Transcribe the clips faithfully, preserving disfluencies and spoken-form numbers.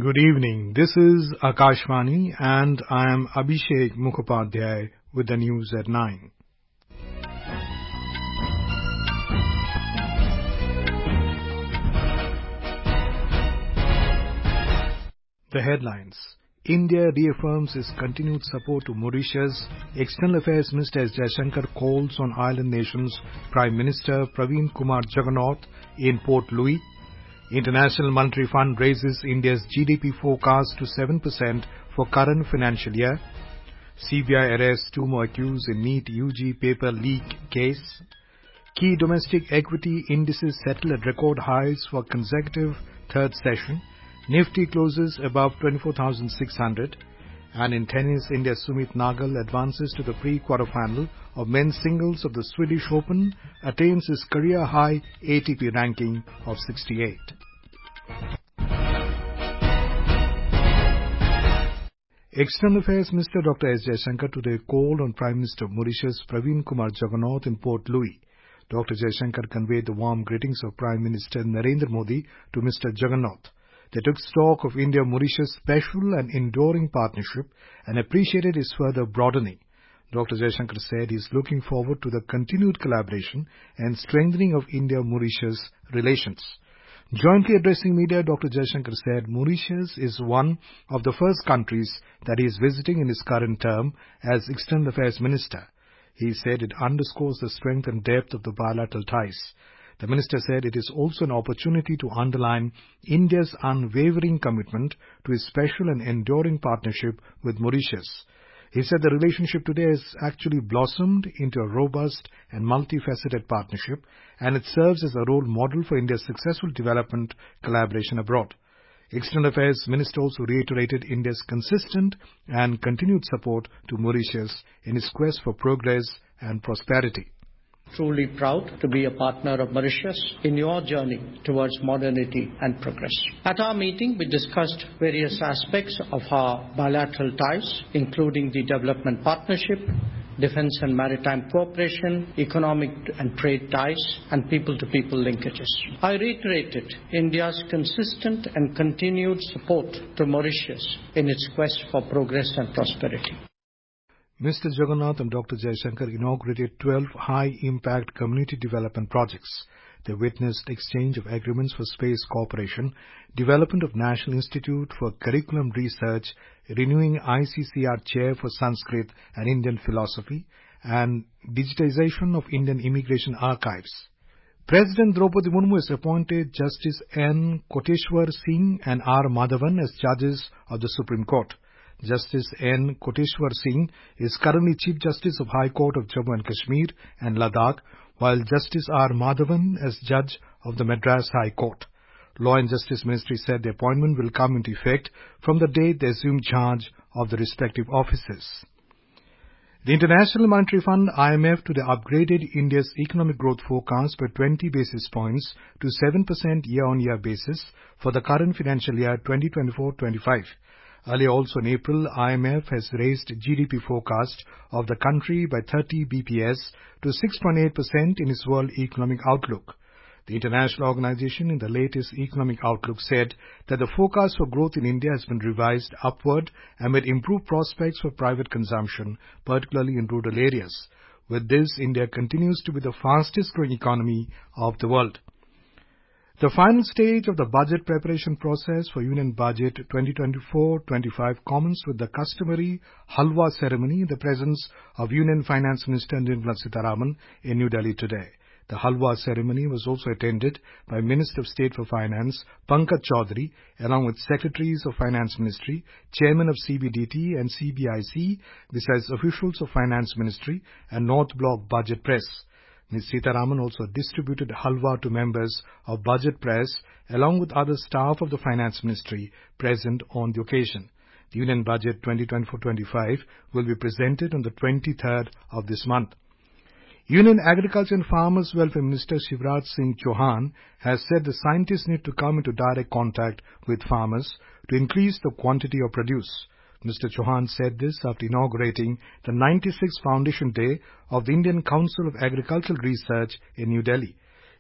Good evening. This is Akashvani and I am Abhishek Mukhopadhyay with the news at nine. The headlines. India reaffirms its continued support to Mauritius. External Affairs Minister S. Jaishankar calls on island nations Prime Minister Praveen Kumar Jagannath in Port Louis. International Monetary Fund raises India's G D P forecast to seven percent for current financial year. C B I arrests two more accused in NEET U G paper leak case. Key domestic equity indices settle at record highs for consecutive third session. Nifty closes above twenty-four thousand six hundred. And in tennis, India's Sumit Nagal advances to the pre-quarterfinal of men's singles of the Swedish Open, attains his career-high A T P ranking of sixty-eight. External Affairs Minister Doctor S. Jaishankar today called on Prime Minister of Mauritius Praveen Kumar Jagannath in Port Louis. Doctor Jaishankar conveyed the warm greetings of Prime Minister Narendra Modi to Mister Jagannath. They took stock of India-Mauritius' special and enduring partnership and appreciated its further broadening. Doctor Jaishankar said he is looking forward to the continued collaboration and strengthening of India-Mauritius relations. Jointly addressing media, Doctor Jaishankar said Mauritius is one of the first countries that he is visiting in his current term as External Affairs Minister. He said it underscores the strength and depth of the bilateral ties. The minister said it is also an opportunity to underline India's unwavering commitment to its special and enduring partnership with Mauritius. He said the relationship today has actually blossomed into a robust and multifaceted partnership, and it serves as a role model for India's successful development collaboration abroad. External Affairs Minister also reiterated India's consistent and continued support to Mauritius in its quest for progress and prosperity. Truly proud to be a partner of Mauritius in your journey towards modernity and progress. At our meeting, we discussed various aspects of our bilateral ties, including the development partnership, defense and maritime cooperation, economic and trade ties, and people-to-people linkages. I reiterated India's consistent and continued support to Mauritius in its quest for progress and prosperity. Mister Jagannath and Doctor Jaishankar inaugurated twelve high-impact community development projects. They witnessed exchange of agreements for space cooperation, development of National Institute for Curriculum Research, renewing I C C R Chair for Sanskrit and Indian Philosophy, and digitization of Indian Immigration Archives. President Draupadi Murmu has appointed Justice N. Koteshwar Singh and R. Madhavan as judges of the Supreme Court. Justice N. Koteshwar Singh is currently Chief Justice of High Court of Jammu and Kashmir and Ladakh, while Justice R. Madhavan as Judge of the Madras High Court. Law and Justice Ministry said the appointment will come into effect from the date they assume charge of the respective offices. The International Monetary Fund I M F today upgraded India's economic growth forecast by twenty basis points to seven percent year-on-year basis for the current financial year twenty twenty-four twenty-five. Earlier also in April, I M F has raised G D P forecast of the country by thirty B P S to six point eight percent in its World Economic Outlook. The international organization in the latest Economic Outlook said that the forecast for growth in India has been revised upward amid improved prospects for private consumption, particularly in rural areas. With this, India continues to be the fastest growing economy of the world. The final stage of the budget preparation process for Union Budget twenty twenty-four twenty-five commenced with the customary Halwa ceremony in the presence of Union Finance Minister Nirmala Sitharaman in New Delhi today. The Halwa ceremony was also attended by Minister of State for Finance Pankaj Chaudhary, along with Secretaries of Finance Ministry, Chairman of C B D T and C B I C, besides officials of Finance Ministry and North Block Budget Press. Miz Sitharaman also distributed halwa to members of Budget Press along with other staff of the Finance Ministry present on the occasion. The Union Budget twenty twenty-four twenty-five will be presented on the twenty-third of this month. Union Agriculture and Farmers Welfare Minister Shivraj Singh Chauhan has said the scientists need to come into direct contact with farmers to increase the quantity of produce. Mister Chauhan said this after inaugurating the ninety-sixth Foundation Day of the Indian Council of Agricultural Research in New Delhi.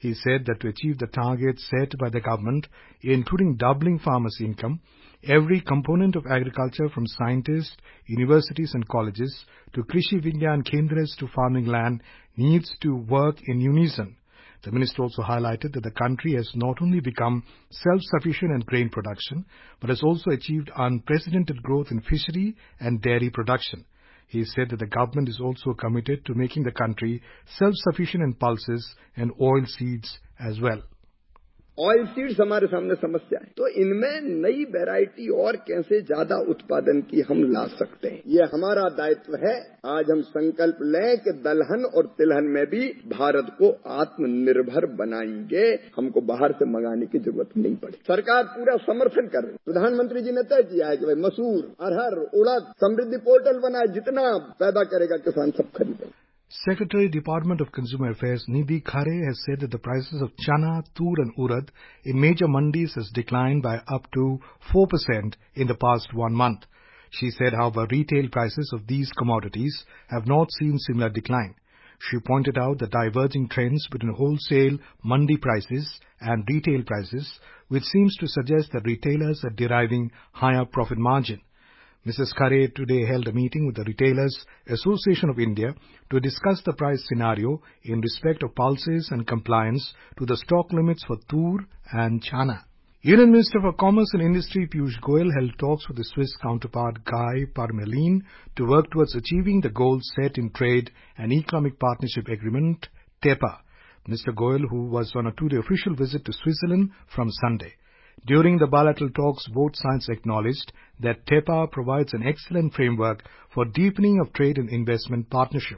He said that to achieve the targets set by the government, including doubling farmers' income, every component of agriculture from scientists, universities and colleges to Krishi Vigyan Kendras to farming land needs to work in unison. The minister also highlighted that the country has not only become self-sufficient in grain production, but has also achieved unprecedented growth in fishery and dairy production. He said that the government is also committed to making the country self-sufficient in pulses and oil seeds as well. Oil seeds हमारे सामने समस्या है, तो इनमें नई variety और कैसे ज्यादा उत्पादन की हम ला सकते हैं, ये हमारा दायित्व है। आज हम संकल्प लें कि दलहन और तिलहन में भी भारत को आत्मनिर्भर बनाएंगे, हमको बाहर से मंगाने की जरूरत नहीं पड़े। सरकार पूरा समर्थन कर रही है। प्रधानमंत्री जी ने तय किया है कि भाई मसूर, अरहर, उड़द समृद्धि पोर्टल बनाए, जितना पैदा करेगा किसान सब खरीदेंगे। Secretary, Department of Consumer Affairs Nidhi Khare has said that the prices of chana, tur and urad in major mandis has declined by up to four percent in the past one month. She said, however, retail prices of these commodities have not seen similar decline. She pointed out the diverging trends between wholesale mandi prices and retail prices, which seems to suggest that retailers are deriving higher profit margin. Missus Khare today held a meeting with the Retailers Association of India to discuss the price scenario in respect of pulses and compliance to the stock limits for tur and chana. Union Minister for Commerce and Industry Piyush Goyal held talks with the Swiss counterpart Guy Parmelin to work towards achieving the goals set in Trade and Economic Partnership Agreement, T E P A. Mister Goyal, who was on a two-day official visit to Switzerland from Sunday. During the bilateral talks, both sides acknowledged that T E P A provides an excellent framework for deepening of trade and investment partnership.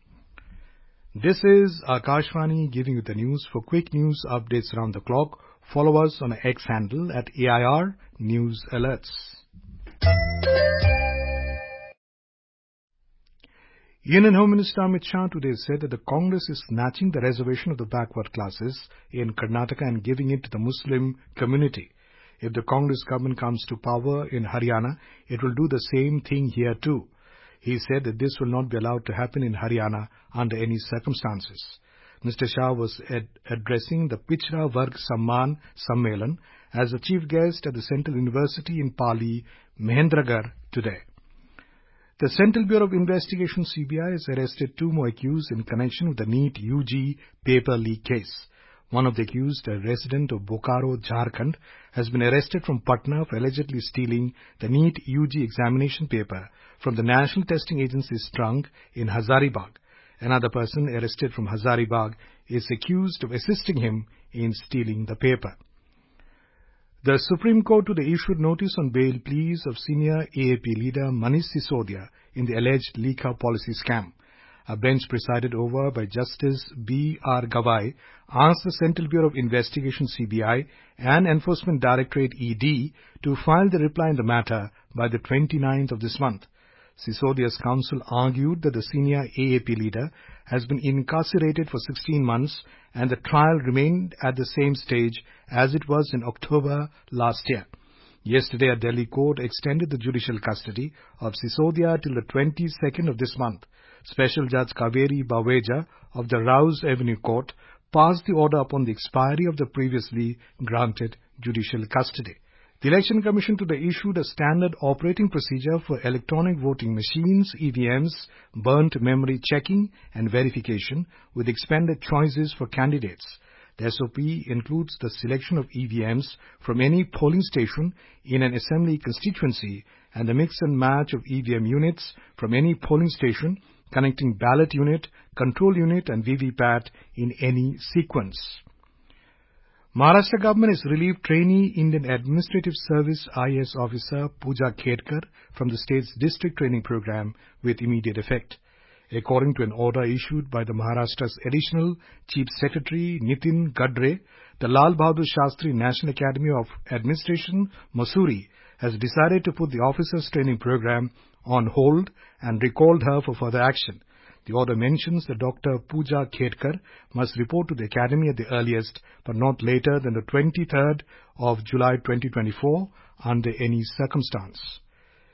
This is Akashvani giving you the news. For quick news updates around the clock, follow us on our X handle at A I R News Alerts. Union Home Minister Amit Shah today said that the Congress is snatching the reservation of the backward classes in Karnataka and giving it to the Muslim community. If the Congress government comes to power in Haryana, it will do the same thing here too. He said that this will not be allowed to happen in Haryana under any circumstances. Mister Shah was ad- addressing the Pichra Varg Samman Sammelan as a chief guest at the Central University in Pali, Mahendragarh today. The Central Bureau of Investigation C B I has arrested two more accused in connection with the NEET U G paper leak case. One of the accused, a resident of Bokaro, Jharkhand, has been arrested from Patna for allegedly stealing the NEET U G examination paper from the National Testing Agency's trunk in Hazaribagh. Another person arrested from Hazaribagh is accused of assisting him in stealing the paper. The Supreme Court today issued notice on bail pleas of senior A A P leader Manish Sisodia in the alleged Likha policy scam. A bench presided over by Justice B R Gavai asked the Central Bureau of Investigation C B I and Enforcement Directorate E D to file the reply in the matter by the twenty-ninth of this month. Sisodia's counsel argued that the senior A A P leader has been incarcerated for sixteen months and the trial remained at the same stage as it was in October last year. Yesterday, a Delhi court extended the judicial custody of Sisodia till the twenty-second of this month. Special Judge Kaveri Baweja of the Rouse Avenue Court passed the order upon the expiry of the previously granted judicial custody. The Election Commission today issued a standard operating procedure for electronic voting machines, E V Ms, burnt memory checking and verification with expanded choices for candidates. The S O P includes the selection of E V Ms from any polling station in an assembly constituency and the mix and match of E V M units from any polling station connecting ballot unit, control unit and V V P A T in any sequence. Maharashtra government has relieved trainee Indian Administrative Service I A S officer Pooja Khedkar from the state's district training program with immediate effect. According to an order issued by the Maharashtra's Additional Chief Secretary Nitin Gadre, the Lal Bahadur Shastri National Academy of Administration, Mussoorie, has decided to put the officers' training program on hold and recalled her for further action. The order mentions that Doctor Pooja Khedkar must report to the Academy at the earliest, but not later than the twenty-third of July twenty twenty-four, under any circumstance.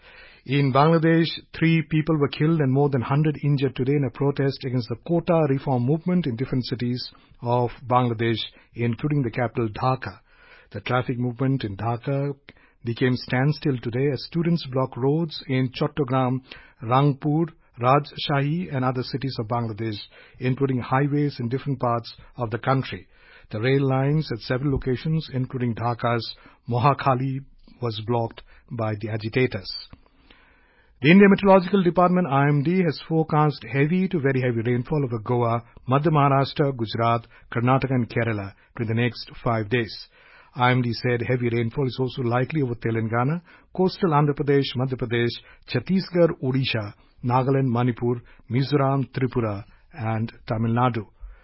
In Bangladesh, three people were killed and more than one hundred injured today in a protest against the quota reform movement in different cities of Bangladesh, including the capital Dhaka. The traffic movement in Dhaka became standstill today as students blocked roads in Chattogram, Rangpur, Rajshahi and other cities of Bangladesh, including highways in different parts of the country. The rail lines at several locations, including Dhaka's Mohakhali, was blocked by the agitators. The Indian Meteorological Department I M D has forecast heavy to very heavy rainfall over Goa, Madhya Maharashtra, Gujarat, Karnataka and Kerala during the next five days. I M D said heavy rainfall is also likely over Telangana, coastal Andhra Pradesh, Madhya Pradesh, Chhattisgarh, Odisha, Nagaland, Manipur, Mizoram, Tripura and Tamil Nadu.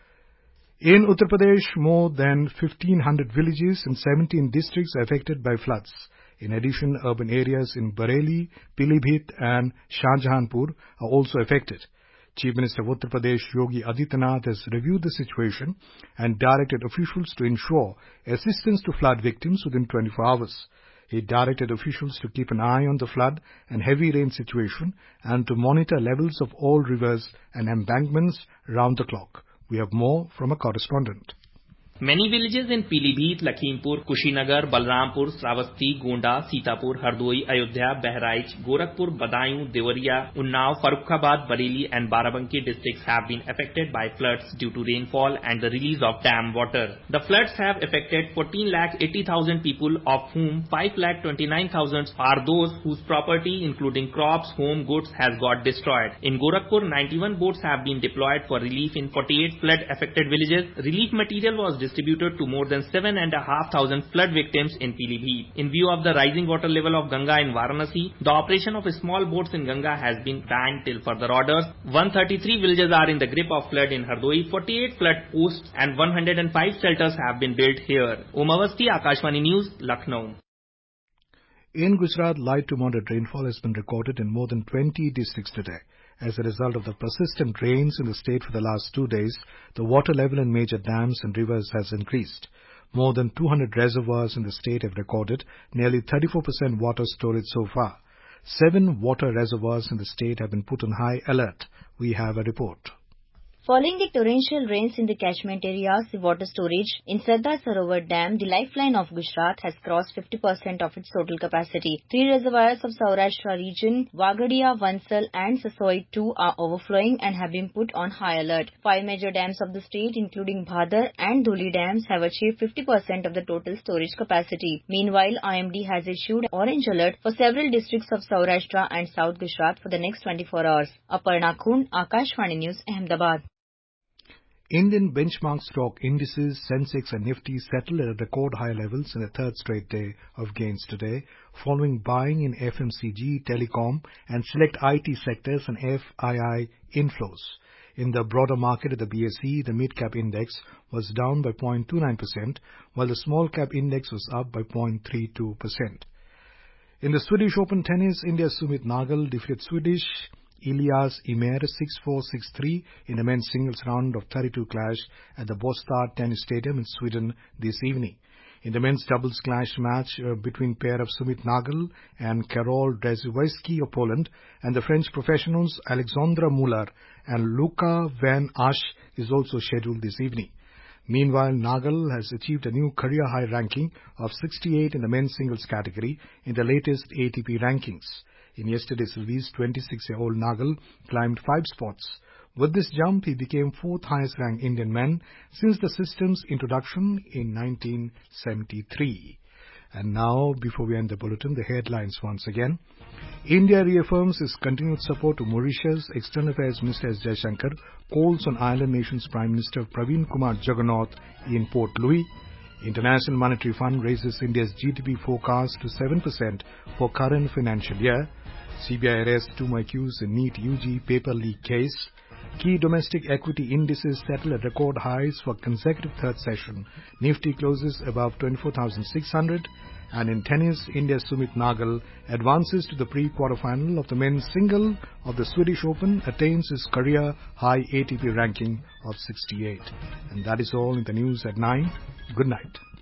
In Uttar Pradesh, more than fifteen hundred villages in seventeen districts are affected by floods. In addition, urban areas in Bareilly, Pilibhit and Shahjahanpur are also affected. Chief Minister of Uttar Pradesh Yogi Adityanath has reviewed the situation and directed officials to ensure assistance to flood victims within twenty-four hours. He directed officials to keep an eye on the flood and heavy rain situation and to monitor levels of all rivers and embankments round the clock. We have more from a correspondent. Many villages in Pilibhit, Lakhimpur, Kushinagar, Balrampur, Sravasti, Gonda, Sitapur, Hardoi, Ayodhya, Bahraich, Gorakhpur, Badaयूं, Devariya, Unnao, Farrukhabad, Bareilly and Barabanki districts have been affected by floods due to rainfall and the release of dam water. The floods have affected fourteen lakh eighty thousand people, of whom five lakh twenty-nine thousand are those whose property including crops, home goods has got destroyed. In Gorakhpur, ninety-one boats have been deployed for relief in forty-eight flood affected villages. Relief material was distributed to more than seven and a half thousand flood victims in Pilibhit. In view of the rising water level of Ganga in Varanasi, the operation of small boats in Ganga has been banned till further orders. one hundred thirty-three villages are in the grip of flood in Hardoi, forty-eight flood posts and one hundred five shelters have been built here. Om Awasthi, Akashvani News, Lucknow. In Gujarat, light to moderate rainfall has been recorded in more than twenty districts today. As a result of the persistent rains in the state for the last two days, the water level in major dams and rivers has increased. More than two hundred reservoirs in the state have recorded nearly thirty-four percent water storage so far. Seven water reservoirs in the state have been put on high alert. We have a report. Following the torrential rains in the catchment areas, the water storage in Sardar Sarovar Dam, the lifeline of Gujarat, has crossed fifty percent of its total capacity. Three reservoirs of Saurashtra region, Wagadia, Vansal and Sasoi two are overflowing and have been put on high alert. Five major dams of the state, including Bhadar and Dholi dams, have achieved fifty percent of the total storage capacity. Meanwhile, I M D has issued orange alert for several districts of Saurashtra and South Gujarat for the next twenty-four hours. Aparna Khund, Akashvani News, Ahmedabad. Indian benchmark stock indices, Sensex and Nifty settled at record high levels in the third straight day of gains today, following buying in F M C G, telecom and select I T sectors and F I I inflows. In the broader market at the B S E, the mid-cap index was down by zero point two nine percent, while the small-cap index was up by zero point three two percent. In the Swedish Open tennis, India's Sumit Nagal defeated Swedish Elias Ymer six four six three in the men's singles round of thirty-two clash at the Båstad Tennis Stadium in Sweden this evening. In the men's doubles clash match uh, between pair of Sumit Nagal and Karol Drzewiecki of Poland and the French professionals Alexandra Muller and Luca Van Asch is also scheduled this evening. Meanwhile, Nagal has achieved a new career high ranking of sixty-eight in the men's singles category in the latest A T P rankings. In yesterday's release, twenty-six-year-old Nagal climbed five spots. With this jump, he became fourth highest ranked Indian man since the system's introduction in nineteen seventy-three. And now, before we end the bulletin, the headlines once again. India reaffirms its continued support to Mauritius. External Affairs Minister S. Jaishankar calls on island nation's Prime Minister Praveen Kumar Jagannath in Port Louis. International Monetary Fund raises India's G D P forecast to seven percent for current financial year. C B I arrests two accused in NEET U G paper leak case. Key domestic equity indices settle at record highs for consecutive third session. Nifty closes above twenty-four thousand six hundred. And in tennis, India's Sumit Nagal advances to the pre-quarterfinal of the men's single of the Swedish Open, attains his career high A T P ranking of sixty-eight. And that is all in the news at nine. Good night.